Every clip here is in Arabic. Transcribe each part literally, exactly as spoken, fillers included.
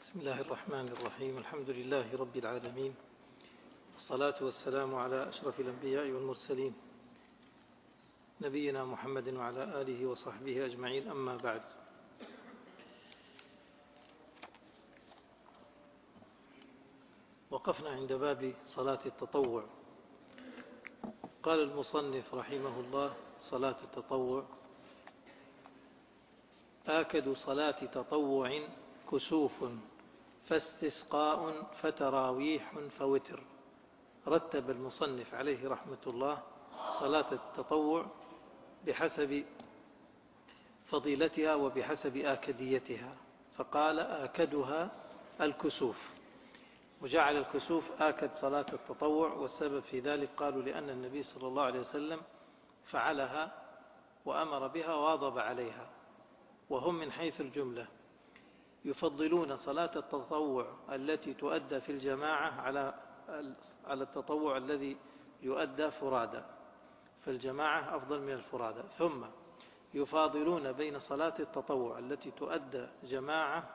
بسم الله الرحمن الرحيم. الحمد لله رب العالمين، والصلاة والسلام على أشرف الأنبياء والمرسلين نبينا محمد وعلى آله وصحبه أجمعين، أما بعد. وقفنا عند باب صلاة التطوع. قال المصنف رحمه الله: صلاة التطوع: آكد صلاة تطوع كسوف فاستسقاء فتراويح فوتر. رتب المصنف عليه رحمة الله صلاة التطوع بحسب فضيلتها وبحسب آكديتها، فقال: آكدها الكسوف، وجعل الكسوف آكد صلاة التطوع. والسبب في ذلك قالوا لأن النبي صلى الله عليه وسلم فعلها وأمر بها وواظب عليها، وهم من حيث الجملة يفضلون صلاة التطوع التي تؤدى في الجماعة على على التطوع الذي يؤدى فرادى، فالجماعة أفضل من الفرادى. ثم يفاضلون بين صلاة التطوع التي تؤدى جماعة،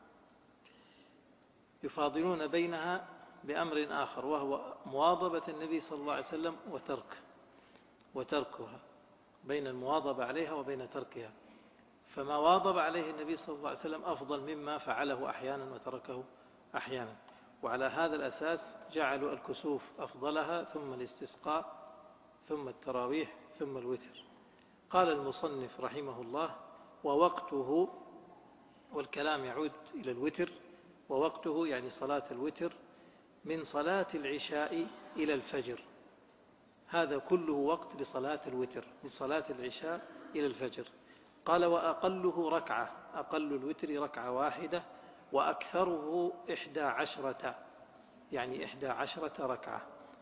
يفاضلون بينها بأمر آخر، وهو مواظبة النبي صلى الله عليه وسلم وترك وتركها، بين المواظبة عليها وبين تركها. فما واظب عليه النبي صلى الله عليه وسلم أفضل مما فعله أحيانا وتركه أحيانا، وعلى هذا الأساس جعلوا الكسوف أفضلها، ثم الاستسقاء، ثم التراويح، ثم الوتر. قال المصنف رحمه الله: ووقته، والكلام يعود إلى الوتر، ووقته يعني صلاة الوتر من صلاة العشاء إلى الفجر. هذا كله وقت لصلاة الوتر، من صلاة العشاء إلى الفجر. قال: وأقله ركعة، أقل الوتر ركعة واحدة، وأكثره إحدى عشرة، يعني إحدى عشرة ركعة.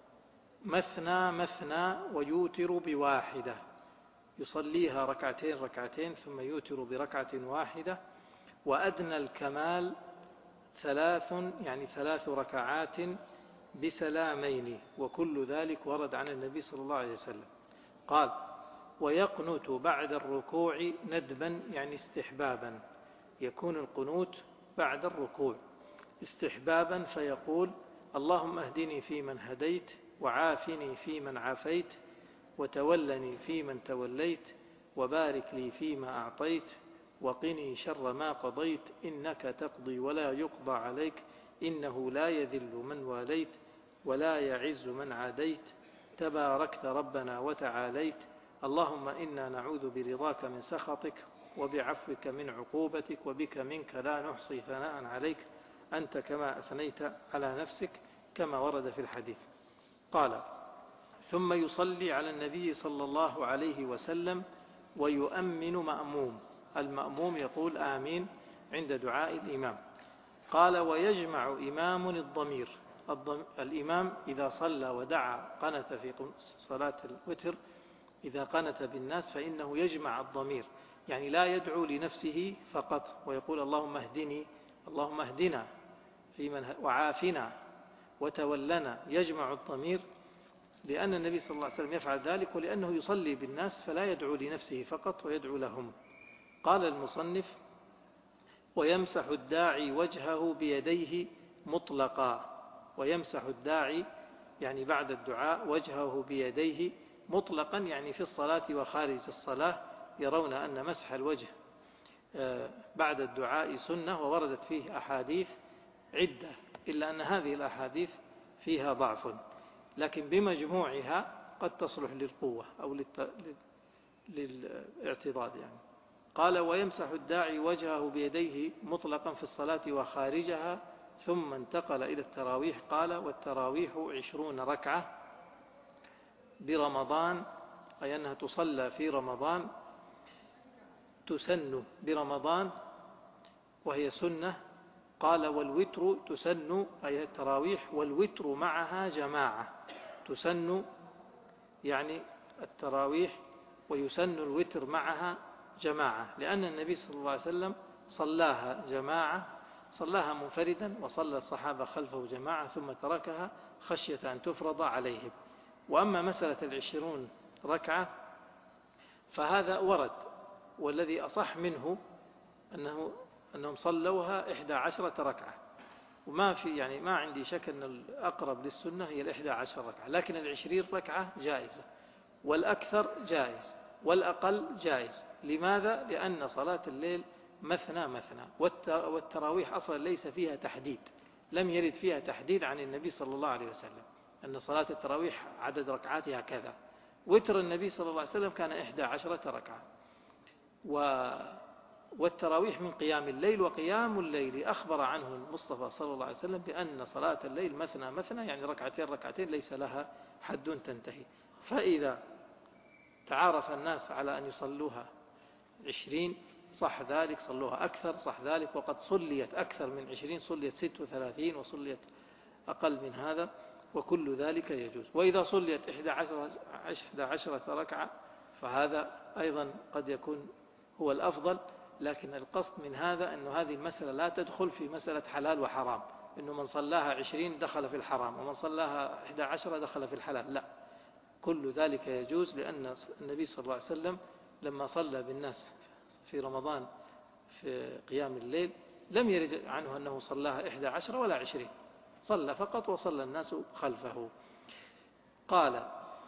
مثنى مثنى ويوتر بواحدة، يصليها ركعتين ركعتين ثم يوتر بركعة واحدة. وأدنى الكمال ثلاث، يعني ثلاث ركعات بسلامين، وكل ذلك ورد عن النبي صلى الله عليه وسلم. قال: ويقنت بعد الركوع ندبا، يعني استحبابا، يكون القنوت بعد الركوع استحبابا، فيقول: اللهم اهدني فيمن هديت، وعافني فيمن عافيت، وتولني فيمن توليت، وبارك لي فيما أعطيت، وقني شر ما قضيت، إنك تقضي ولا يقضى عليك، إنه لا يذل من واليت ولا يعز من عاديت، تباركت ربنا وتعاليت، اللهم إنا نعوذ برضاك من سخطك، وبعفوك من عقوبتك، وبك منك لا نحصي ثناء عليك، أنت كما أثنيت على نفسك، كما ورد في الحديث. قال: ثم يصلي على النبي صلى الله عليه وسلم ويؤمن مأموم، المأموم يقول آمين عند دعاء الإمام. قال: ويجمع إمام الضمير، الإمام إذا صلى ودعا قنت في صلاة الوتر، إذا قنت بالناس فإنه يجمع الضمير، يعني لا يدعو لنفسه فقط ويقول اللهم اهدني، اللهم اهدنا في من وعافنا وتولنا، يجمع الضمير، لأن النبي صلى الله عليه وسلم يفعل ذلك، ولأنه يصلي بالناس فلا يدعو لنفسه فقط ويدعو لهم. قال المصنف: ويمسح الداعي وجهه بيديه مطلقا، ويمسح الداعي يعني بعد الدعاء وجهه بيديه مطلقا، يعني في الصلاة وخارج الصلاة. يرون أن مسح الوجه بعد الدعاء سنة، ووردت فيه أحاديث عدة، إلا أن هذه الأحاديث فيها ضعف، لكن بمجموعها قد تصلح للقوة أو للاعتضاد يعني. قال: ويمسح الداعي وجهه بيديه مطلقا في الصلاة وخارجها، ثم انتقل إلى التراويح. قال: والتراويح عشرون ركعة برمضان، أي أنها تصلى في رمضان، تسن برمضان وهي سنة. قال: والوتر تسن، أي التراويح والوتر معها جماعة، تسن يعني التراويح ويسن الوتر معها جماعة، لأن النبي صلى الله عليه وسلم صلاها جماعة، صلاها منفردا، وصلى الصحابة خلفه جماعة، ثم تركها خشية أن تفرض عليهم. وأما مسألة العشرون ركعة فهذا ورد، والذي أصح منه أنه أنهم صلوها إحدى عشرة ركعة، وما في يعني ما عندي شك أن الأقرب للسنة هي الإحدى عشر ركعة، لكن العشرين ركعة جائزة، والأكثر جائز، والأقل جائز. لماذا؟ لأن صلاة الليل مثنى مثنى، والتراويح أصلا ليس فيها تحديد، لم يرد فيها تحديد عن النبي صلى الله عليه وسلم أن صلاة التراويح عدد ركعاتها كذا. وتر النبي صلى الله عليه وسلم كان إحدى عشرة ركعة. و والتراويح من قيام الليل، وقيام الليل أخبر عنه المصطفى صلى الله عليه وسلم بأن صلاة الليل مثنى مثنى، يعني ركعتين ركعتين ليس لها حد تنتهي. فإذا تعارف الناس على أن يصلوها عشرين صح ذلك، صلوها أكثر صح ذلك، وقد صليت أكثر من عشرين، صليت ست وثلاثين وصليت أقل من هذا، وكل ذلك يجوز. وإذا صليت إحدى عشرة ركعة فهذا أيضا قد يكون هو الأفضل، لكن القصد من هذا أن هذه المسألة لا تدخل في مسألة حلال وحرام، أنه من صلاها عشرين دخل في الحرام ومن صلاها إحدى عشرة دخل في الحلال، لا، كل ذلك يجوز. لأن النبي صلى الله عليه وسلم لما صلى بالناس في رمضان في قيام الليل لم يرد عنه أنه صلاها إحدى عشرة ولا عشرين، صلى فقط وصلى الناس خلفه. قال: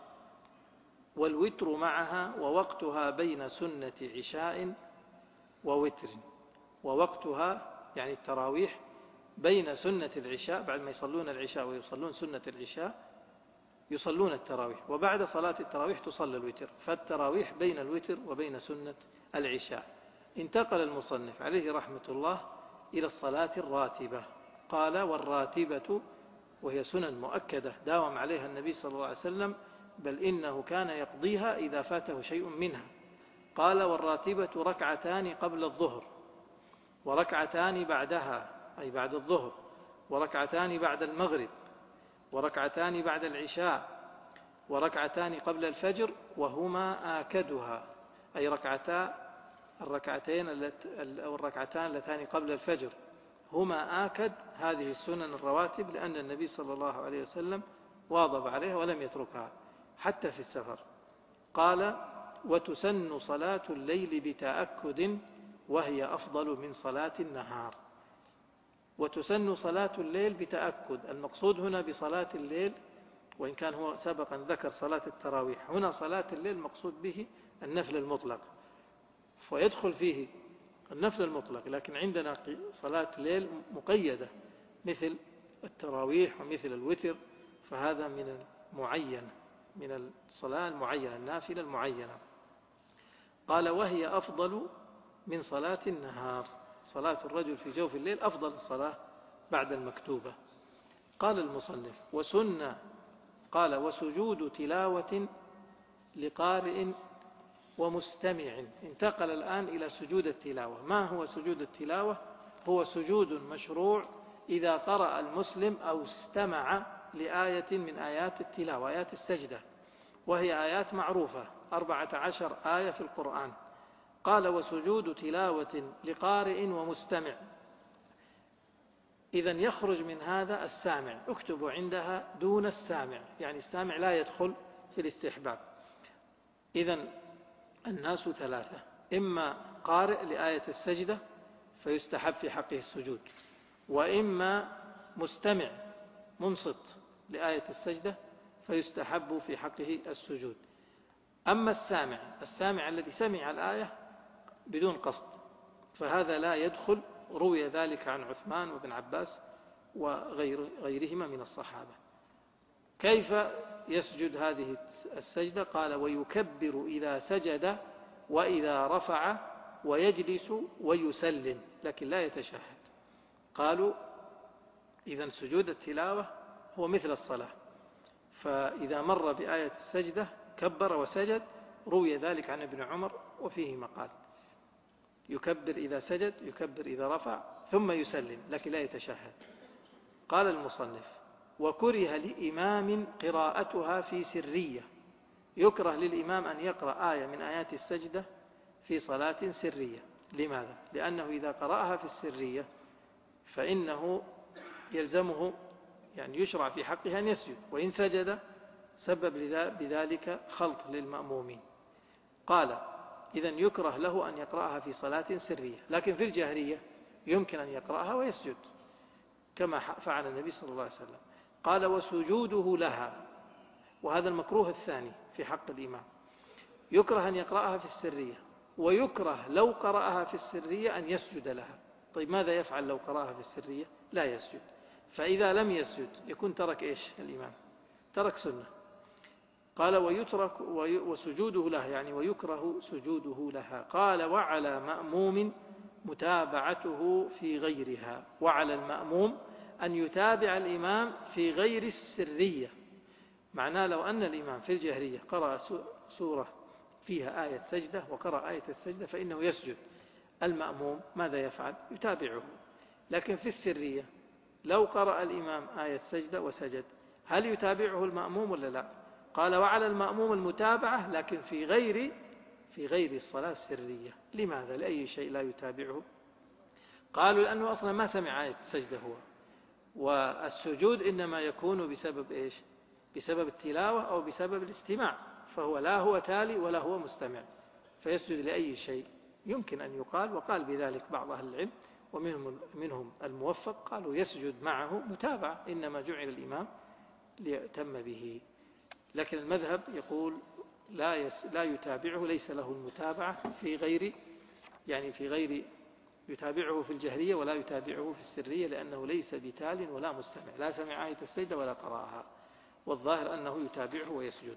والوتر معها ووقتها بين سنة عشاء ووتر. ووقتها يعني التراويح بين سنة العشاء، بعد ما يصلون العشاء ويصلون سنة العشاء يصلون التراويح، وبعد صلاة التراويح تصلى الوتر، فالتراويح بين الوتر وبين سنة العشاء. انتقل المصنف عليه رحمة الله إلى الصلاة الراتبة. قال: والراتبة وهي سنن مؤكدة داوم عليها النبي صلى الله عليه وسلم، بل إنه كان يقضيها إذا فاته شيء منها. قال: والراتبة ركعتان قبل الظهر، وركعتان بعدها أي بعد الظهر، وركعتان بعد المغرب، وركعتان بعد العشاء، وركعتان قبل الفجر، وهما آكدها أي ركعتا الركعتين أو الركعتان اللتان قبل الفجر هما آكد هذه السنن الرواتب، لأن النبي صلى الله عليه وسلم واظب عليها ولم يتركها حتى في السفر. قال: وتسن صلاة الليل بتأكد وهي أفضل من صلاة النهار. وتسن صلاة الليل بتأكد، المقصود هنا بصلاة الليل، وإن كان هو سبقا ذكر صلاة التراويح، هنا صلاة الليل مقصود به النفل المطلق، فيدخل فيه النفل المطلق، لكن عندنا صلاة الليل مقيدة مثل التراويح ومثل الوتر، فهذا من المعين، من الصلاة المعينة، النافلة المعينة. قال: وهي أفضل من صلاة النهار، صلاة الرجل في جوف الليل أفضل الصلاة بعد المكتوبة. قال المصنف: وسنة قال: وسجود تلاوة لقارئ ومستمع. انتقل الآن إلى سجود التلاوة. ما هو سجود التلاوة؟ هو سجود مشروع إذا قرأ المسلم أو استمع لآية من آيات التلاوة، آيات السجدة، وهي آيات معروفة أربعة عشر آية في القرآن. قال: وسجود تلاوة لقارئ ومستمع. إذن يخرج من هذا السامع، اكتبوا عندها دون السامع، يعني السامع لا يدخل في الاستحباب. إذن الناس ثلاثة: إما قارئ لآية السجدة فيستحب في حقه السجود، وإما مستمع منصت لآية السجدة فيستحب في حقه السجود. أما السامع السامع الذي سمع الآية بدون قصد فهذا لا يدخل، روي ذلك عن عثمان وابن عباس وغيرهما من الصحابة. كيف يسجد هذه السجدة؟ قال: ويكبر إذا سجد وإذا رفع ويجلس ويسلم، لكن لا يتشهد. قالوا إذن سجود التلاوة هو مثل الصلاة، فإذا مر بآية السجدة كبر وسجد، روي ذلك عن ابن عمر وفيه مقال، يكبر إذا سجد، يكبر إذا رفع، ثم يسلم، لكن لا يتشهد. قال المصنف: وكره لإمام قراءتها في سرية. يكره للإمام أن يقرأ آية من آيات السجدة في صلاة سرية. لماذا؟ لأنه إذا قرأها في السرية فإنه يلزمه، يعني يشرع في حقها أن يسجد، وإن سجد سبب بذلك خلط للمأمومين. قال: إذن يكره له أن يقرأها في صلاة سرية، لكن في الجهرية يمكن أن يقرأها ويسجد كما فعل النبي صلى الله عليه وسلم. قال وسجوده لها، وهذا المكروه الثاني في حق الإمام، يكره أن يقرأها في السرية، ويكره لو قرأها في السرية أن يسجد لها. طيب ماذا يفعل لو قرأها في السرية؟ لا يسجد. فإذا لم يسجد يكون ترك إيش الإمام؟ ترك سنة. قال ويترك وسجوده لها، يعني ويكره سجوده لها. قال وعلى مأموم متابعته في غيرها، وعلى المأموم أن يتابع الإمام في غير السرية. معناه لو أن الإمام في الجهرية قرأ سورة فيها آية سجدة وقرأ آية السجدة فإنه يسجد. المأموم ماذا يفعل؟ يتابعه. لكن في السرية لو قرأ الإمام آية سجدة وسجد، هل يتابعه المأموم ولا لا؟ قال وعلى المأموم المتابعة، لكن في غير في غير الصلاة السرية. لماذا؟ لأي شيء لا يتابعه؟ قالوا لأنه أصلا ما سمع آية السجدة هو، والسجود إنما يكون بسبب إيش؟ بسبب التلاوة أو بسبب الاستماع، فهو لا هو تالي ولا هو مستمع، فيسجد لأي شيء يمكن أن يقال. وقال بذلك بعض أهل العلم ومنهم منهم الموفق، قالوا يسجد معه متابعة، إنما جعل الإمام ليأتم به. لكن المذهب يقول لا يس لا يتابعه، ليس له المتابعة في غير يعني في غير يتابعه في الجهرية ولا يتابعه في السرية، لأنه ليس بتال ولا مستمع، لا سمع آية السجدة ولا قرأها، والظاهر أنه يتابعه ويسجد.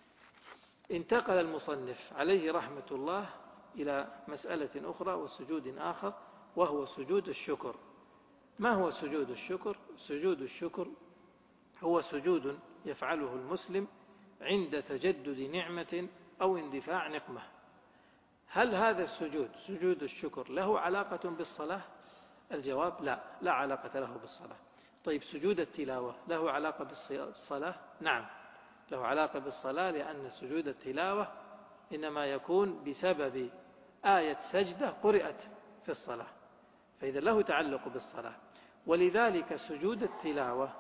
انتقل المصنف عليه رحمة الله إلى مسألة أخرى وسجود آخر، وهو سجود الشكر. ما هو سجود الشكر؟ سجود الشكر هو سجود يفعله المسلم عند تجدد نعمة أو اندفاع نقمة. هل هذا السجود سجود الشكر له علاقة بالصلاة؟ الجواب لا، لا علاقة له بالصلاة. طيب سجود التلاوة له علاقة بالصلاة؟ نعم له علاقة بالصلاة، لأن سجود التلاوة إنما يكون بسبب آية سجدة قرأت في الصلاة، فإذا له تعلق بالصلاة. ولذلك سجود التلاوة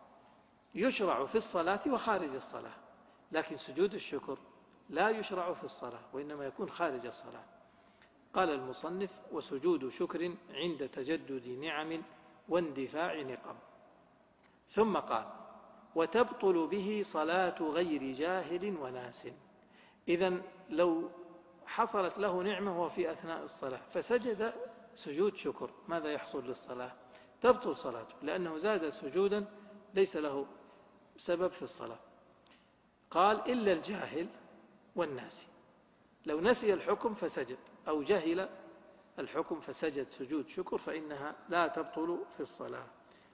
يشرع في الصلاة وخارج الصلاة، لكن سجود الشكر لا يشرع في الصلاة وإنما يكون خارج الصلاة. قال المصنف وسجود شكر عند تجدد نعم واندفاع نقم. ثم قال وتبطل به صلاة غير جاهل وناس. إذن لو حصلت له نعمة وهو في أثناء الصلاة فسجد سجود شكر، ماذا يحصل للصلاة؟ تبطل صلاته، لأنه زاد سجودا ليس له سبب في الصلاة. قال إلا الجاهل والناس، لو نسي الحكم فسجد أو جهل الحكم فسجد سجود شكر فإنها لا تبطل في الصلاة.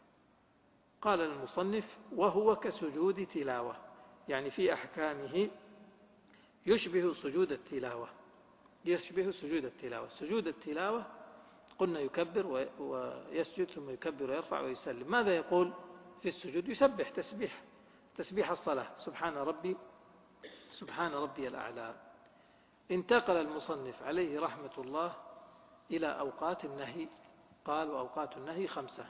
قال المصنف وهو كسجود تلاوة، يعني في أحكامه يشبه سجود التلاوة، يشبه سجود التلاوة. سجود التلاوة قلنا يكبر ويسجد ثم يكبر ويرفع ويسلم. ماذا يقول في السجود؟ يسبح تسبيح تسبيح الصلاة، سبحان ربي سبحان ربي الأعلى. انتقل المصنف عليه رحمة الله إلى أوقات النهي. قال وأوقات النهي خمسة.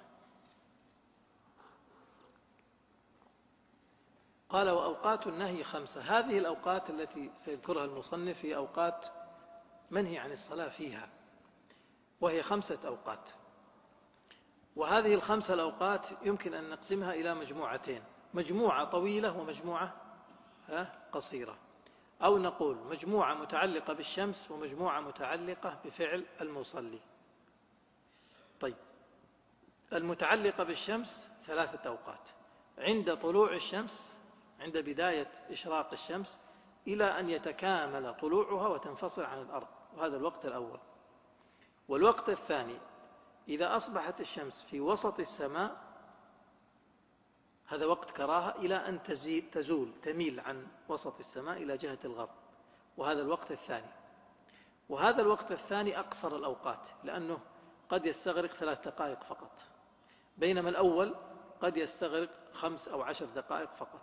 قال وأوقات النهي خمسة. هذه الأوقات التي سيذكرها المصنف هي أوقات منهي عن الصلاة فيها، وهي خمسة أوقات. وهذه الخمسة الأوقات يمكن أن نقسمها إلى مجموعتين، مجموعة طويلة ومجموعة قصيرة، أو نقول مجموعة متعلقة بالشمس ومجموعة متعلقة بفعل المصلي. طيب المتعلقة بالشمس ثلاثة أوقات: عند طلوع الشمس، عند بداية إشراق الشمس إلى أن يتكامل طلوعها وتنفصل عن الأرض، وهذا الوقت الأول. والوقت الثاني إذا أصبحت الشمس في وسط السماء، هذا وقت كراهة إلى أن تزول تميل عن وسط السماء إلى جهة الغرب، وهذا الوقت الثاني. وهذا الوقت الثاني أقصر الأوقات، لأنه قد يستغرق ثلاث دقائق فقط، بينما الأول قد يستغرق خمس أو عشر دقائق فقط.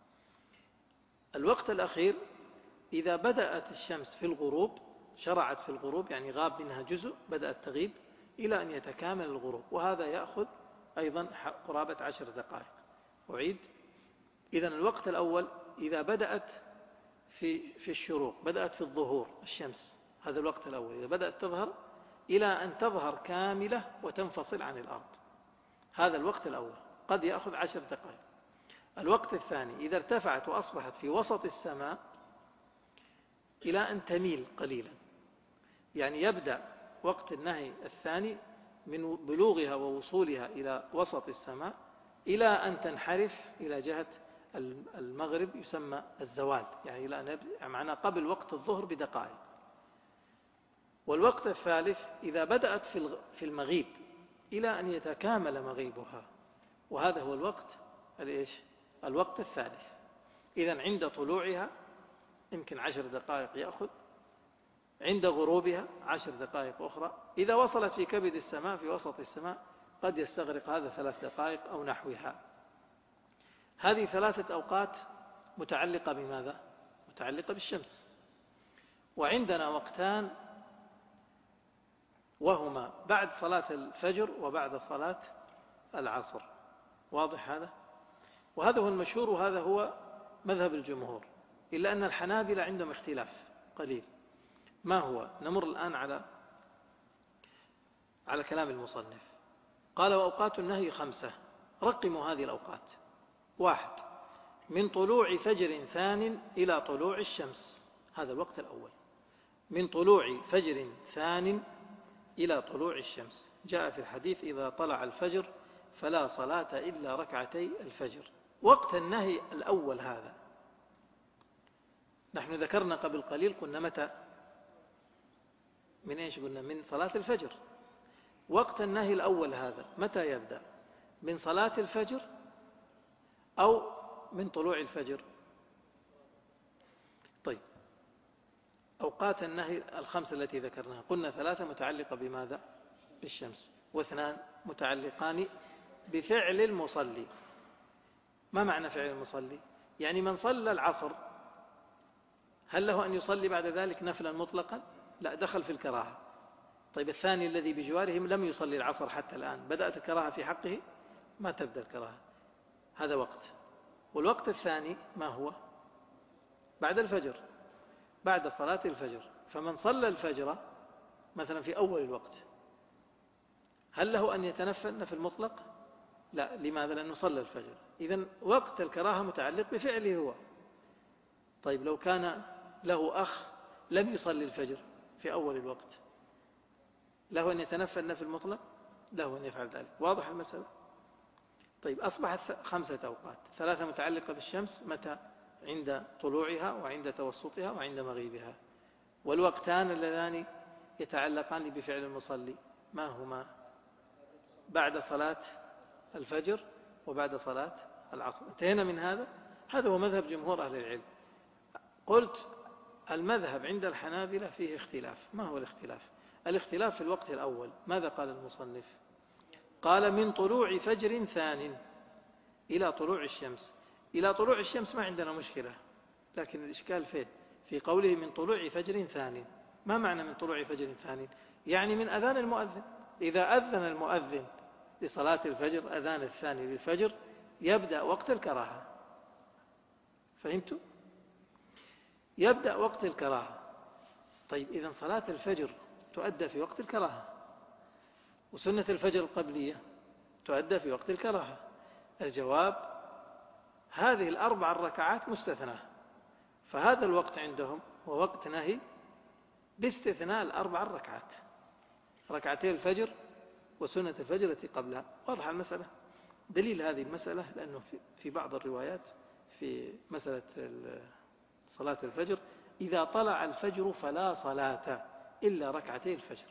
الوقت الأخير إذا بدأت الشمس في الغروب، شرعت في الغروب يعني غاب منها جزء، بدأت تغيب إلى أن يتكامل الغروب، وهذا يأخذ أيضا قرابة عشر دقائق. أعيد: إذن الوقت الأول إذا بدأت في في الشروق، بدأت في الظهور الشمس، هذا الوقت الأول إذا بدأت تظهر إلى أن تظهر كاملة وتنفصل عن الأرض. هذا الوقت الأول قد يأخذ عشر دقائق. الوقت الثاني إذا ارتفعت وأصبحت في وسط السماء إلى أن تميل قليلا، يعني يبدأ وقت النهي الثاني من بلوغها ووصولها إلى وسط السماء إلى أن تنحرف إلى جهة المغرب يسمى الزوال، يعني إلى أن معنى قبل وقت الظهر بدقائق. والوقت الثالث إذا بدأت في المغيب إلى أن يتكامل مغيبها، وهذا هو الوقت الإيش؟ الوقت الثالث. إذن عند طلوعها يمكن عشر دقائق يأخذ، عند غروبها عشر دقائق أخرى، إذا وصلت في كبد السماء في وسط السماء قد يستغرق هذا ثلاث دقائق أو نحوها. هذه ثلاثة أوقات متعلقة بماذا؟ متعلقة بالشمس. وعندنا وقتان وهما بعد صلاة الفجر وبعد صلاة العصر. واضح هذا؟ وهذا هو المشهور وهذا هو مذهب الجمهور، إلا أن الحنابلة عندهم اختلاف قليل. ما هو؟ نمر الآن على على كلام المصنف. قال وأوقات النهي خمسة، رقموا هذه الأوقات. واحد، من طلوع فجر ثان إلى طلوع الشمس، هذا الوقت الأول. من طلوع فجر ثان إلى طلوع الشمس، جاء في الحديث إذا طلع الفجر فلا صلاة إلا ركعتي الفجر. وقت النهي الأول هذا نحن ذكرنا قبل قليل، قلنا متى؟ من إيش قلنا؟ من صلاة الفجر. وقت النهي الأول هذا متى يبدأ؟ من صلاة الفجر أو من طلوع الفجر؟ طيب، أوقات النهي الخمسة التي ذكرناها قلنا ثلاثة متعلقة بماذا؟ بالشمس، واثنان متعلقان بفعل المصلي. ما معنى فعل المصلي؟ يعني من صلى العصر هل له أن يصلي بعد ذلك نفلا مطلقا؟ لا، دخل في الكراهة. طيب الثاني الذي بجوارهم لم يصلي العصر حتى الآن، بدأت الكراهة في حقه؟ ما تبدأ الكراهة. هذا وقت. والوقت الثاني ما هو؟ بعد الفجر، بعد صلاة الفجر. فمن صلى الفجر مثلا في أول الوقت هل له أن يتنفل نفل مطلق؟ لا. لماذا؟ لأنه صلى الفجر. إذن وقت الكراهة متعلق بفعله هو. طيب لو كان له أخ لم يصلي الفجر في أول الوقت، له أن يتنفل نفل مطلق؟ له أن يفعل ذلك. واضح المسألة؟ طيب أصبحت خمسة أوقات، ثلاثة متعلقة بالشمس متى؟ عند طلوعها وعند توسطها وعند مغيبها. والوقتان اللذان يتعلقان بفعل المصلي ما هما؟ بعد صلاة الفجر وبعد صلاة العصر. انتهينا من هذا. هذا هو مذهب جمهور أهل العلم. قلت المذهب عند الحنابلة فيه اختلاف. ما هو الاختلاف؟ الاختلاف في الوقت الأول. ماذا قال المصنف؟ قال من طلوع فجر ثان إلى طلوع الشمس. إلى طلوع الشمس ما عندنا مشكلة، لكن الإشكال فين؟ في قوله من طلوع فجر ثان. ما معنى من طلوع فجر ثان؟ يعني من أذان المؤذن. إذا أذن المؤذن لصلاة الفجر أذان الثاني للفجر يبدأ وقت الكراهة. فهمتوا؟ يبدأ وقت الكراهة. طيب إذن صلاة الفجر تؤدى في وقت الكراهة، وسنة الفجر القبلية تؤدى في وقت الكراهة. الجواب هذه الأربع الركعات مستثناة، فهذا الوقت عندهم هو وقت نهي باستثناء الأربع الركعات، ركعتي الفجر وسنة الفجر التي قبلها. واضح المسألة؟ دليل هذه المسألة لأنه في بعض الروايات في مسألة صلاة الفجر إذا طلع الفجر فلا صلاة إلا ركعتي الفجر.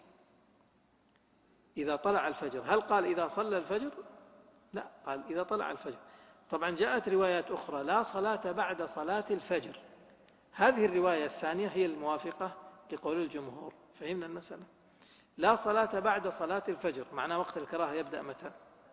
إذا طلع الفجر، هل قال إذا صلى الفجر؟ لا، قال إذا طلع الفجر. طبعا جاءت روايات أخرى لا صلاة بعد صلاة الفجر. هذه الرواية الثانية هي الموافقة لقول الجمهور. فهمنا المسألة؟ لا صلاة بعد صلاة الفجر معناه وقت الكراهة يبدأ متى؟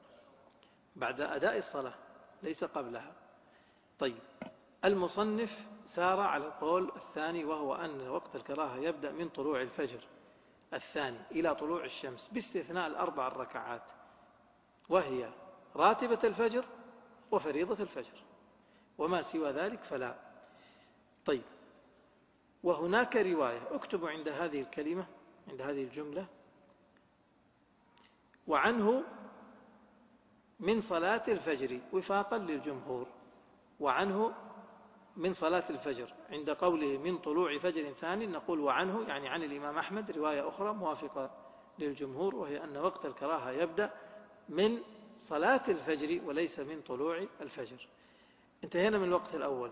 بعد أداء الصلاة، ليس قبلها. طيب المصنف سار على القول الثاني، وهو أن وقت الكراهة يبدأ من طلوع الفجر الثاني إلى طلوع الشمس باستثناء الأربع الركعات، وهي راتبة الفجر وفريضة الفجر، وما سوى ذلك فلا. طيب وهناك رواية، اكتبوا عند هذه الكلمة عند هذه الجملة وعنه من صلاة الفجر وفاقا للجمهور، وعنه من صلاة الفجر عند قوله من طلوع فجر ثاني نقول وعنه يعني عن الإمام أحمد رواية أخرى موافقة للجمهور، وهي أن وقت الكراهة يبدأ من صلاة الفجر وليس من طلوع الفجر. انتهينا من الوقت الأول.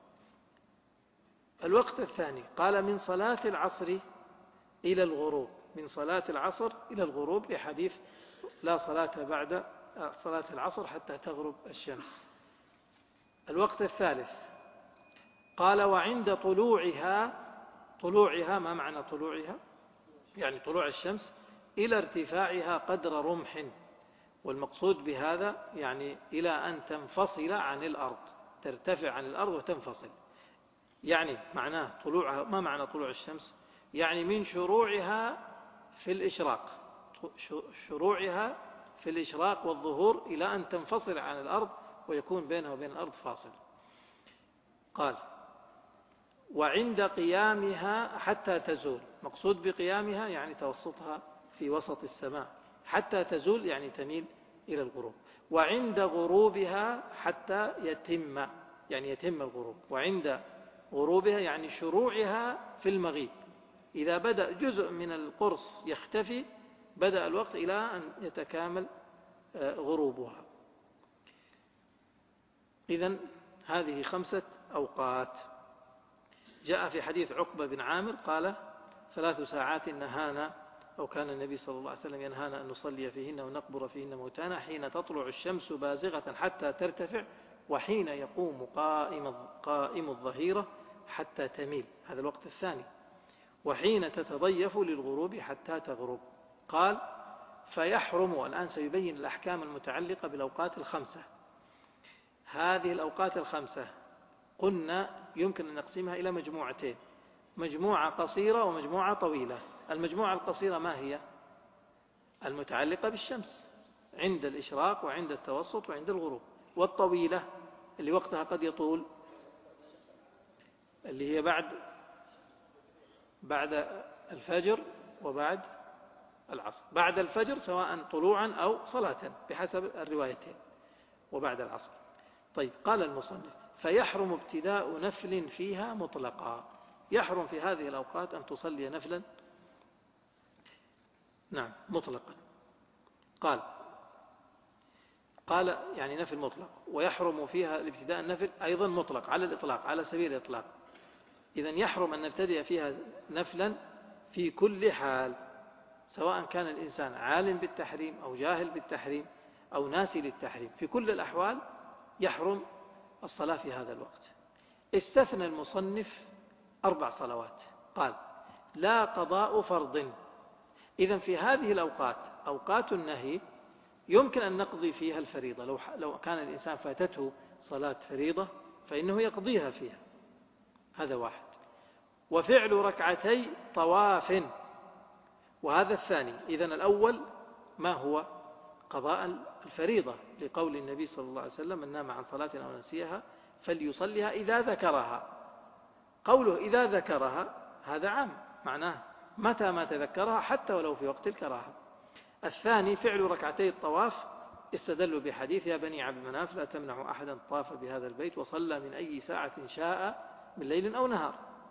الوقت الثاني قال من صلاة العصر إلى الغروب، من صلاة العصر إلى الغروب لحديث لا صلاة بعد صلاة العصر حتى تغرب الشمس. الوقت الثالث قال وعند طلوعها، طلوعها ما معنى طلوعها؟ يعني طلوع الشمس إلى ارتفاعها قدر رمح، والمقصود بهذا يعني إلى أن تنفصل عن الأرض، ترتفع عن الأرض وتنفصل. يعني معناه طلوعها، ما معنى طلوع الشمس؟ يعني من شروعها في الإشراق، شروعها في الإشراق والظهور إلى أن تنفصل عن الأرض ويكون بينها وبين الأرض فاصل. قال وعند قيامها حتى تزول، مقصود بقيامها يعني توسطها في وسط السماء، حتى تزول يعني تميل إلى الغروب. وعند غروبها حتى يتم يعني يتم الغروب، وعند غروبها يعني شروعها في المغيب، إذا بدأ جزء من القرص يختفي بدأ الوقت إلى أن يتكامل غروبها. إذن هذه خمسة أوقات. جاء في حديث عقبة بن عامر قال ثلاث ساعات نهانا أو كان النبي صلى الله عليه وسلم ينهانا أن نصلي فيهن ونقبر فيهن موتانا حين تطلع الشمس بازغة حتى ترتفع، وحين يقوم قائم قائم الظهيرة حتى تميل، هذا الوقت الثاني، وحين تتضيف للغروب حتى تغرب. قال فيحرم، والآن سيبين الأحكام المتعلقة بالأوقات الخمسة. هذه الأوقات الخمسة قلنا يمكن أن نقسمها إلى مجموعتين، مجموعة قصيرة ومجموعة طويلة. المجموعة القصيرة ما هي؟ المتعلقة بالشمس عند الإشراق وعند التوسط وعند الغروب. والطويلة اللي وقتها قد يطول اللي هي بعد بعد الفجر وبعد العصر، بعد الفجر سواء طلوعا أو صلاة بحسب الروايتين، وبعد العصر. طيب قال المصنف فيحرم ابتداء نفل فيها مطلقا، يحرم في هذه الأوقات أن تصلي نفلا نعم مطلقا. قال قال يعني نفل مطلق، ويحرم فيها الابتداء النفل أيضا مطلق على الإطلاق على سبيل الإطلاق. إذن يحرم أن نبتدئ فيها نفلا في كل حال، سواء كان الإنسان عالم بالتحريم أو جاهل بالتحريم أو ناسي للتحريم، في كل الأحوال يحرم الصلاة في هذا الوقت. استثنى المصنف أربع صلوات، قال لا قضاء فرض. إذن في هذه الأوقات أوقات النهي يمكن أن نقضي فيها الفريضة، لو لو كان الإنسان فاتته صلاة فريضة فإنه يقضيها فيها، هذا واحد. وفعل ركعتي طواف، وهذا الثاني. إذن الأول ما هو؟ قضاء الفريضة، لقول النبي صلى الله عليه وسلم من نام عن صلاة أو نسيها فليصليها إذا ذكرها. قوله إذا ذكرها هذا عام، معناه متى ما تذكرها حتى ولو في وقت الكراهة. الثاني فعل ركعتي الطواف، استدلوا بحديث يا بني عبد مناف لا تمنعوا أحدا طاف بهذا البيت وصلى من أي ساعة شاء من ليل أو نهار.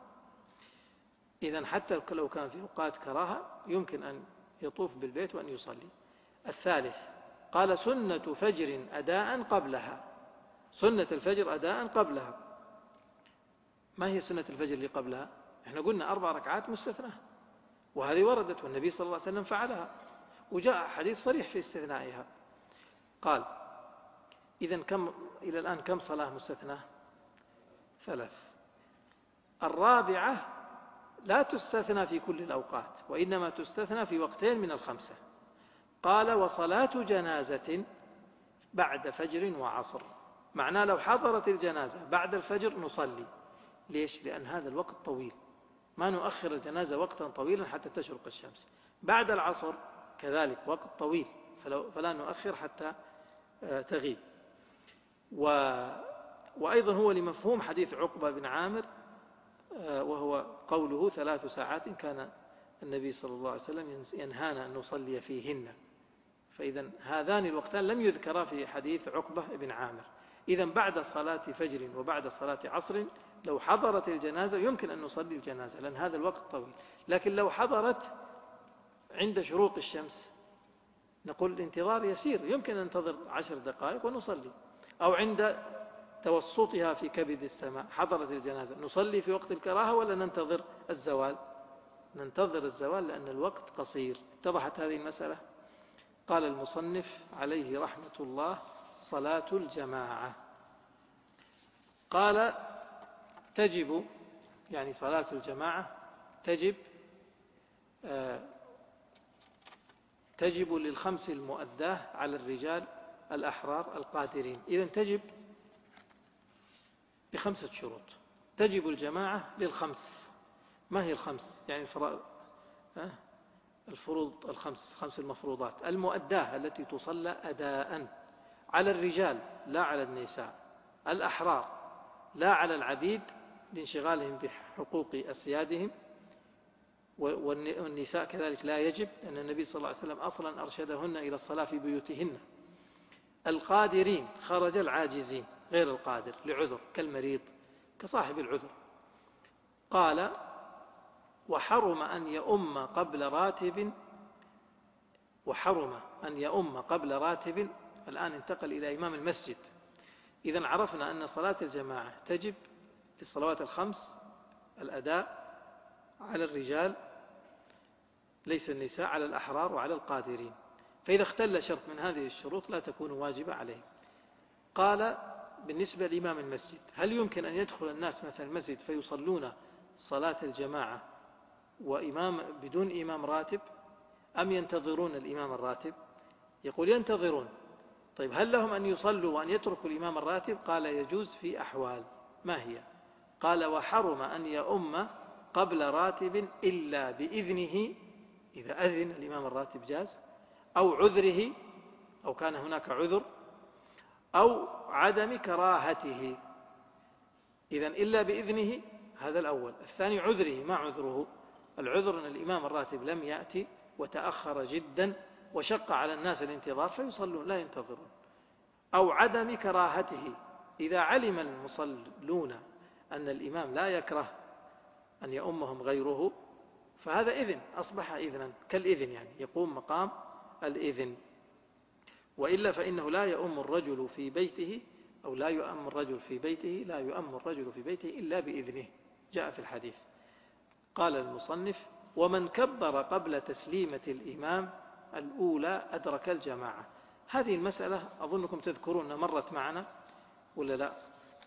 إذن حتى لو كان في أوقات كراهة يمكن أن يطوف بالبيت وأن يصلي. الثالث قال سنة فجر أداء قبلها، سنة الفجر أداء قبلها. ما هي سنة الفجر اللي قبلها؟ احنا قلنا أربع ركعات مستثنى، وهذه وردت والنبي صلى الله عليه وسلم فعلها، وجاء حديث صريح في استثنائها. قال إذن كم إلى الآن كم صلاة مستثنى؟ ثلاث. الرابعة لا تستثنى في كل الأوقات، وإنما تستثنى في وقتين من الخمسة. قال وصلاة جنازة بعد فجر وعصر، معناه لو حضرت الجنازة بعد الفجر نصلي. ليش؟ لأن هذا الوقت طويل، ما نؤخر الجنازة وقتا طويلا حتى تشرق الشمس. بعد العصر كذلك وقت طويل، فلا نؤخر حتى تغيب. و وأيضا هو لمفهوم حديث عقبة بن عامر، وهو قوله ثلاث ساعات كان النبي صلى الله عليه وسلم ينهانا أن نصلي فيهن، فإذا هذان الوقتان لم يذكرا في حديث عقبة بن عامر. إذا بعد صلاة فجر وبعد صلاة عصر لو حضرت الجنازة يمكن أن نصلي الجنازة لأن هذا الوقت طويل. لكن لو حضرت عند شروق الشمس نقول الانتظار يسير، يمكن أن ننتظر عشر دقائق ونصلي. أو عند توسطها في كبد السماء حضرت الجنازة، نصلي في وقت الكراهة ولا ننتظر الزوال؟ ننتظر الزوال لأن الوقت قصير. اتضحت هذه المسألة؟ قال المصنف عليه رحمة الله: صلاة الجماعة. قال تجب، يعني صلاة الجماعة تجب آه تجب للخمس المؤداه على الرجال الأحرار القادرين. إذن تجب بخمسة شروط. تجب الجماعة للخمس. ما هي الخمس؟ يعني الفرائض الفروض الخمس، خمس المفروضات المؤداه التي تصلى أداء على الرجال لا على النساء، الأحرار لا على العبيد لانشغالهم بحقوق أسيادهم، والنساء كذلك لا يجب لأن النبي صلى الله عليه وسلم أصلا أرشدهن إلى الصلاة في بيوتهن. القادرين خرج العاجزين غير القادر لعذر كالمريض كصاحب العذر. قال: وحرم أن يؤم قبل راتب وحرم أن يؤم قبل راتب. الآن انتقل إلى إمام المسجد. إذن عرفنا أن صلاة الجماعة تجب للصلوات الخمس الأداء على الرجال ليس النساء، على الأحرار وعلى القادرين. فإذا اختل شرط من هذه الشروط لا تكون واجبة عليه. قال: بالنسبة لإمام المسجد هل يمكن أن يدخل الناس مثلا المسجد فيصلون صلاة الجماعة وإمام بدون إمام راتب أم ينتظرون الإمام الراتب؟ يقول ينتظرون. طيب هل لهم أن يصلوا وأن يتركوا الإمام الراتب؟ قال يجوز في أحوال. ما هي؟ قال: وحرم أن يؤم قبل راتب إلا بإذنه، إذا أذن الإمام الراتب جاز، أو عذره أو كان هناك عذر، أو عدم كراهته. إذن إلا بإذنه هذا الأول. الثاني عذره. ما عذره؟ العذر أن الإمام الراتب لم يأتي وتأخر جدا وشق على الناس الانتظار فيصلون لا ينتظرون. أو عدم كراهته، إذا علم المصلون أن الإمام لا يكره أن يؤمهم غيره فهذا إذن، أصبح إذنا كالإذن، يعني يقوم مقام الإذن. وإلا فإنه لا يؤم الرجل في بيته أو لا يؤم الرجل في بيته لا يؤم الرجل في بيته إلا بإذنه، جاء في الحديث. قال المصنف: ومن كبر قبل تسليمة الإمام الأولى أدرك الجماعة. هذه المسألة أظنكم تذكرون مرت معنا ولا لا؟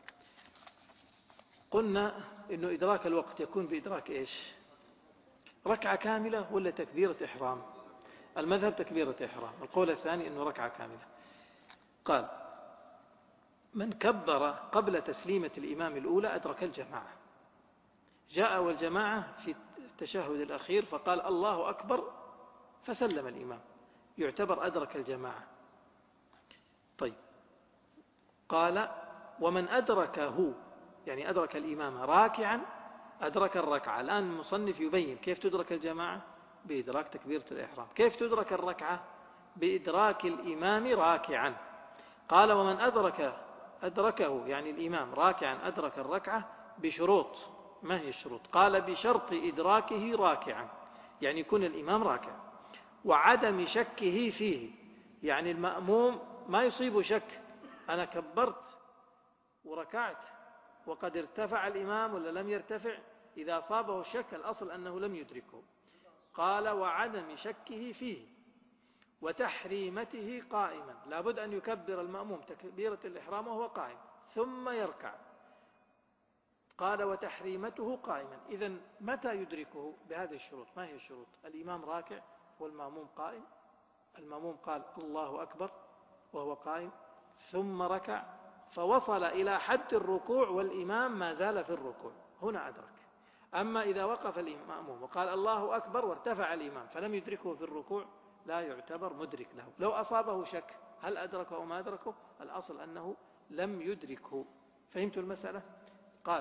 قلنا إنه إدراك الوقت يكون بإدراك إيش؟ ركعة كاملة ولا تكبيرة إحرام؟ المذهب تكبيرة إحرام. القول الثاني إنه ركعة كاملة. قال: من كبر قبل تسليمة الإمام الأولى أدرك الجماعة. جاء والجماعة في التشهد الأخير فقال الله أكبر فسلم الإمام، يعتبر أدرك الجماعة. طيب، قال: ومن أدركه يعني أدرك الإمام راكعا أدرك الركعة. الآن المصنف يبين كيف تدرك الجماعة بإدراك تكبيرة الإحرام. كيف تدرك الركعة؟ بإدراك الإمام راكعا. قال: ومن أدرك أدركه يعني الإمام راكعا أدرك الركعة بشروط. ما هي الشروط؟ قال: بشرط إدراكه راكعا، يعني يكون الإمام راكع، وعدم شكه فيه، يعني المأموم ما يصيب شك أنا كبرت وركعت وقد ارتفع الإمام ولا لم يرتفع. إذا صابه الشك الأصل أنه لم يدركه. قال: وعدم شكه فيه وتحريمته قائما. لابد أن يكبر المأموم تكبيرة الإحرام وهو قائم ثم يركع. قال: وتحريمته قائما. إذن متى يدركه؟ بهذه الشروط. ما هي الشروط؟ الإمام راكع والمأموم قائم. المأموم قال الله أكبر وهو قائم ثم ركع فوصل إلى حد الركوع والإمام ما زال في الركوع، هنا أدرك. أما إذا وقف المأموم وقال الله أكبر وارتفع الإمام فلم يدركه في الركوع لا يعتبر مدرك له. لو أصابه شك هل أدركه أو ما أدركه، الأصل أنه لم يدركه. فهمت المسألة؟ قال: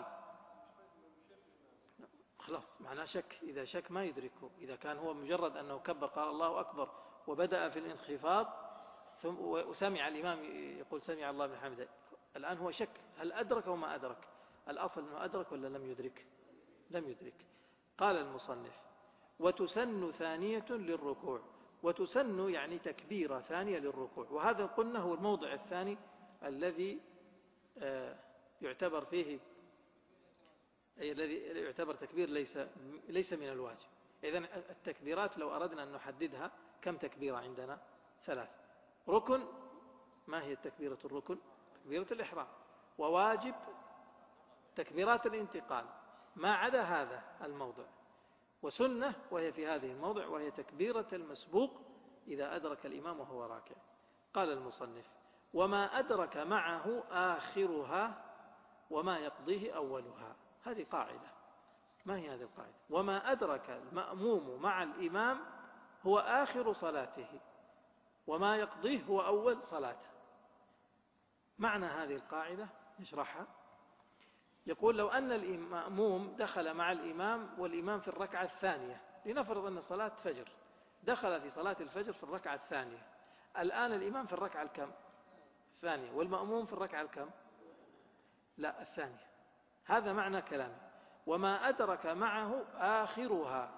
خلاص معناه شك. إذا شك ما يدركه. إذا كان هو مجرد أنه كبر قال الله أكبر وبدأ في الانخفاض ثم وسمع الإمام يقول سمع الله من حمده، الآن هو شك هل أدرك أو ما أدرك؟ الأصل أنه أدرك ولا لم يدرك؟ لم يدرك. قال المصنف وتسن ثانية للركوع، وتسن يعني تكبيرة ثانية للركوع، وهذا قلنا هو الموضع الثاني الذي يعتبر فيه أي الذي يعتبر تكبير ليس ليس من الواجب. إذن التكبيرات لو أردنا أن نحددها كم تكبيرة عندنا؟ ثلاث. ركن، ما هي تكبيرة الركن؟ تكبيرة الإحرام. وواجب تكبيرات الانتقال، ما عدا هذا الموضع. وسنة وهي في هذه الموضع، وهي تكبيرة المسبوق إذا أدرك الإمام وهو راكع. قال المصنف وما أدرك معه آخرها وما يقضيه أولها. هذه قاعدة. ما هي هذه القاعدة؟ وما أدرك المأموم مع الإمام هو آخر صلاته، وما يقضيه هو أول صلاته. معنى هذه القاعدة نشرحها. يقول لو أن المأموم دخل مع الإمام والإمام في الركعة الثانية، لنفرض أن صلاة فجر، دخل في صلاة الفجر في الركعة الثانية، الآن الإمام في الركعة الكم؟ الثانية، والمأموم في الركعة الكم؟ لا، الثانية. هذا معنى كلامه. وما أدرك معه آخرها،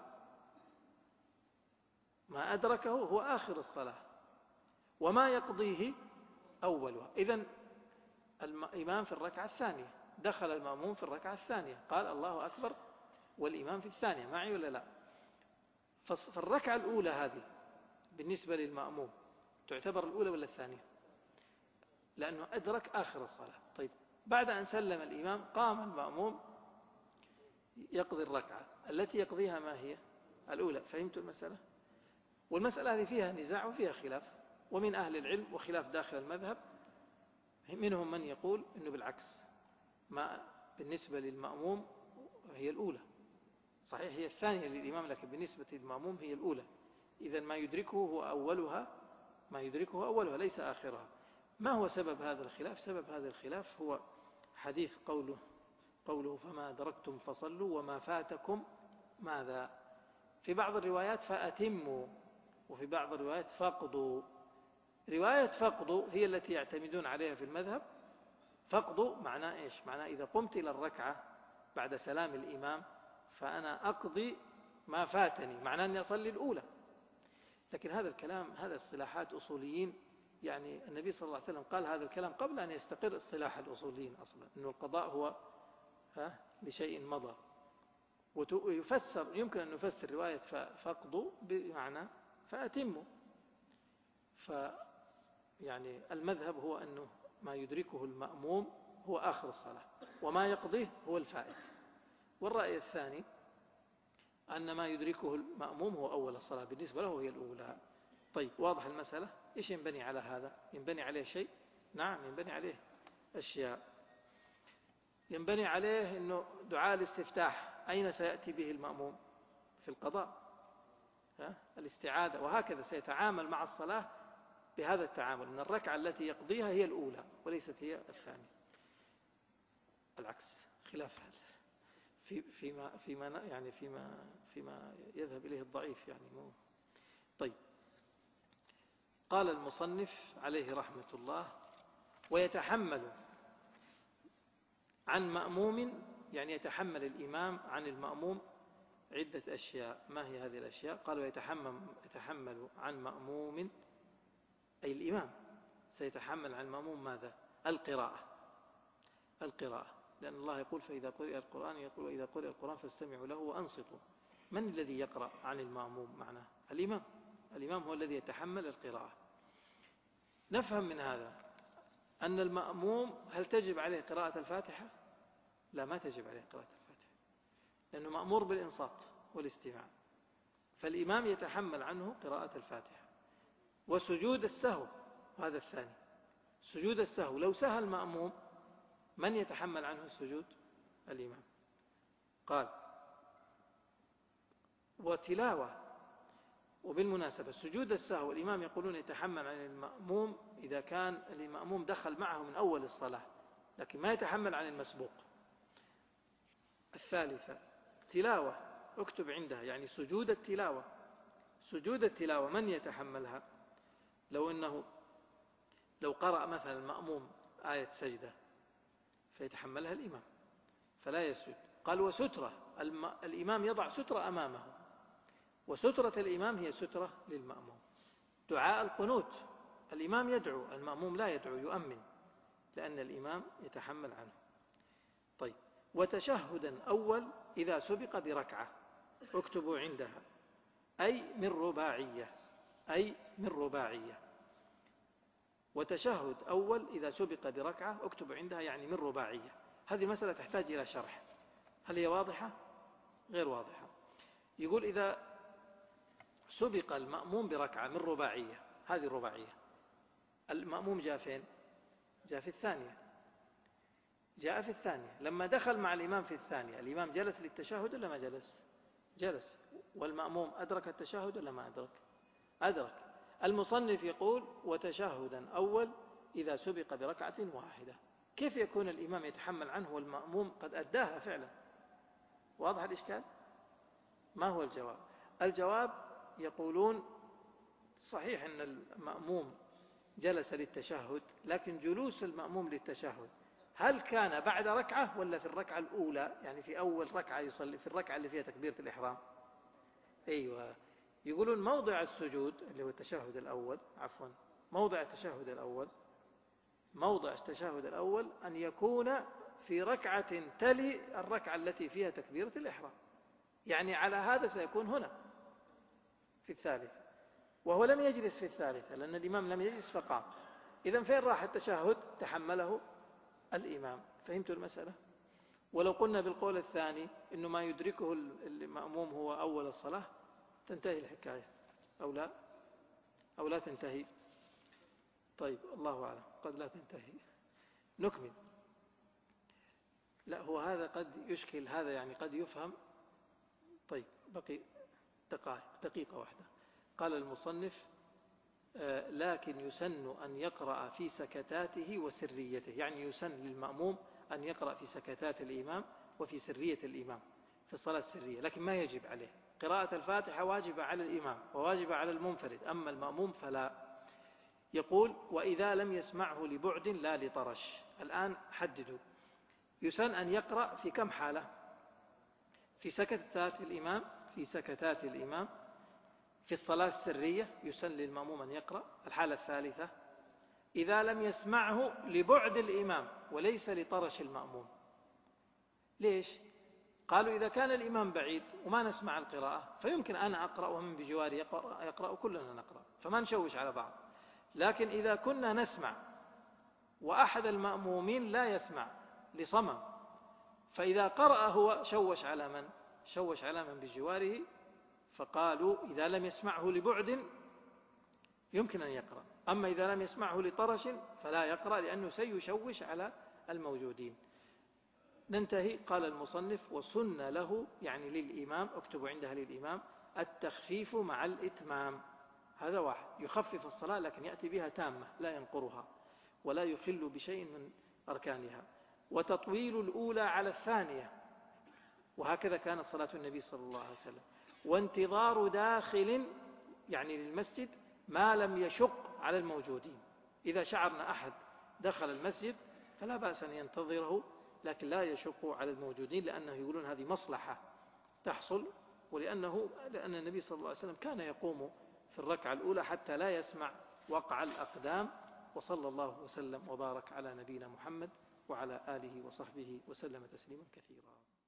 ما أدركه هو آخر الصلاة، وما يقضيه أولها. إذن الإمام في الركعة الثانية، دخل المأموم في الركعة الثانية، قال الله أكبر والإمام في الثانية، معي ولا لا؟ فالركعة الأولى هذه بالنسبة للمأموم تعتبر الأولى ولا الثانية؟ لأنه أدرك آخر الصلاة. طيب بعد أن سلم الإمام قام المأموم يقضي الركعة التي يقضيها، ما هي؟ الأولى. فهمت المسألة؟ والمسألة هذه فيها نزاع وفيها خلاف، ومن أهل العلم وخلاف داخل المذهب، منهم من يقول أنه بالعكس، ما بالنسبة للمأموم هي الأولى. صحيح هي الثانية للإمام، لكن بالنسبة للمأموم هي الأولى. إذن ما يدركه هو أولها، ما يدركه أولها ليس آخرها. ما هو سبب هذا الخلاف؟ سبب هذا الخلاف هو حديث قوله قوله فما أدركتم فصلوا وما فاتكم ماذا؟ في بعض الروايات فأتموا، وفي بعض الروايات فقدوا. رواية فقدوا هي التي يعتمدون عليها في المذهب. فقدوا معناه إيش؟ معناه إذا قمت إلى الركعة بعد سلام الإمام فأنا أقضي ما فاتني، معناه أني أصلي الأولى. لكن هذا الكلام هذا اصطلاحات أصوليين، يعني النبي صلى الله عليه وسلم قال هذا الكلام قبل أن يستقر اصطلاح الأصوليين أصلا، أنه القضاء هو ها لشيء مضى. ويفسر، يمكن أن نفسر رواية فقدوا بمعنى فأتموا. فيعني المذهب هو أنه ما يدركه المأموم هو آخر الصلاة، وما يقضيه هو الفائت. والرأي الثاني أن ما يدركه المأموم هو أول الصلاة، بالنسبة له هي الأولى. طيب واضح المسألة؟ إيش ينبني على هذا؟ ينبني عليه شيء؟ نعم ينبني عليه أشياء. ينبني عليه أنه دعاء الاستفتاح أين سيأتي به المأموم؟ في القضاء، ها؟ الاستعاذة، وهكذا سيتعامل مع الصلاة بهذا التعامل، أن الركعة التي يقضيها هي الأولى وليست هي الثانية. العكس، خلاف هذا في فيما فيما يعني فيما فيما يذهب إليه الضعيف يعني مو. طيب قال المصنف عليه رحمة الله ويتحمل عن مأموم، يعني يتحمل الإمام عن المأموم عدة أشياء. ما هي هذه الأشياء؟ قال ويتحمل يتحمل عن مأموم، أي الإمام سيتحمل عن المأموم ماذا؟ القراءة. القراءة، لأن الله يقول فإذا قرئ القرآن يقول وإذا قرئ القرآن فاستمعوا له وأنصتوا. من الذي يقرأ عن المأموم؟ معناه الإمام. الإمام هو الذي يتحمل القراءة. نفهم من هذا أن المأموم هل تجب عليه قراءة الفاتحة؟ لا، ما تجب عليه قراءة الفاتحة، لأنه مأمور بالإنصات والاستماع. فالإمام يتحمل عنه قراءة الفاتحة. وسجود السهو، وهذا الثاني، سجود السهو لو سهى المأموم من يتحمل عنه السجود؟ الإمام. قال وتلاوة. وبالمناسبة سجود السهو الإمام يقولون يتحمل عن المأموم إذا كان المأموم دخل معه من أول الصلاة، لكن ما يتحمل عن المسبوق. الثالثة تلاوة، اكتب عندها، يعني سجود التلاوة. سجود التلاوة من يتحملها؟ لو أنه لو قرأ مثلا المأموم آية سجدة فيتحملها الإمام فلا يسجد. قال وسترة، الإمام يضع سترة أمامه، وسترة الإمام هي سترة للمأموم. دعاء القنوت الإمام يدعو، المأموم لا يدعو، يؤمن، لأن الإمام يتحمل عنه. طيب، وتشهدا أول إذا سبق بركعة اكتبوا عندها، أي من رباعية، أي من رباعية. وتشهد أول إذا سبق بركعة اكتب عندها يعني من رباعية. هذه مسألة تحتاج إلى شرح، هل هي واضحة؟ غير واضحة. يقول إذا سبق المأموم بركعة من رباعية، هذه الرباعية، المأموم جاء فين؟ جاء في الثانية، جاء في الثانية. لما دخل مع الإمام في الثانية الإمام جلس للتشهد ولا ما جلس؟ جلس. والمأموم أدرك التشهد ولا ما أدرك؟ أدرك. المصنف يقول وتشهدا أول إذا سبق بركعة واحدة. كيف يكون الإمام يتحمل عنه والمأموم قد أداها فعلا؟ واضح الإشكال؟ ما هو الجواب؟ الجواب يقولون صحيح أن المأموم جلس للتشهد، لكن جلوس المأموم للتشهد هل كان بعد ركعة ولا في الركعة الأولى؟ يعني في أول ركعة يصلي، في الركعة اللي فيها تكبيرة الإحرام. أيوة، يقولون موضع السجود اللي هو التشهد الأول، عفوا موضع التشهد الأول، موضع التشهد الأول أن يكون في ركعة تلي الركعة التي فيها تكبيرة الإحرام. يعني على هذا سيكون هنا في الثالثة، وهو لم يجلس في الثالثة لأن الإمام لم يجلس فقام. إذن فين راح التشهد؟ تحمله الإمام. فهمتوا المسألة؟ ولو قلنا بالقول الثاني إنه ما يدركه المأموم هو أول الصلاة تنتهي الحكاية، أو لا أو لا تنتهي. طيب الله أعلم، قد لا تنتهي. نكمل. لا، هو هذا قد يشكل، هذا يعني قد يفهم. طيب بقي دقائق، دقيقة واحدة. قال المصنف آه لكن يسن أن يقرأ في سكتاته وسريته، يعني يسن للمأموم أن يقرأ في سكتات الإمام وفي سرية الإمام في الصلاة السرية، لكن ما يجب عليه. قراءة الفاتحة واجبة على الإمام وواجبة على المنفرد، أما المأموم فلا. يقول وإذا لم يسمعه لبعد لا لطرش. الآن حددوا، يسن أن يقرأ في كم حالة؟ في سكتات الإمام، في سكتات الإمام، في الصلاة السرية يسن للمأموم أن يقرأ. الحالة الثالثة إذا لم يسمعه لبعد الإمام وليس لطرش المأموم. ليش؟ قالوا إذا كان الإمام بعيد وما نسمع القراءة فيمكن أنا أقرأ ومن بجواري يقرأ, يقرأ كلنا نقرأ، فما نشوش على بعض. لكن إذا كنا نسمع وأحد المأمومين لا يسمع لصمم، فإذا قرأ هو شوش على من؟ شوش على من بجواره. فقالوا إذا لم يسمعه لبعد يمكن أن يقرأ، أما إذا لم يسمعه لطرش فلا يقرأ لأنه سيشوش على الموجودين. ننتهي. قال المصنف وسن له، يعني للإمام، اكتبوا عندها للإمام، التخفيف مع الإتمام. هذا واحد يخفف الصلاة لكن يأتي بها تامة لا ينقرها ولا يخل بشيء من أركانها. وتطويل الأولى على الثانية، وهكذا كانت صلاة النبي صلى الله عليه وسلم. وانتظار داخل يعني للمسجد ما لم يشق على الموجودين. إذا شعرنا أحد دخل المسجد فلا بأس أن ينتظره، لكن لا يشق على الموجودين، لأنه يقولون هذه مصلحة تحصل، ولأنه لأن النبي صلى الله عليه وسلم كان يقوم في الركعة الأولى حتى لا يسمع وقع الأقدام. وصلى الله وسلم وبارك على نبينا محمد وعلى آله وصحبه وسلم تسليما كثيرا.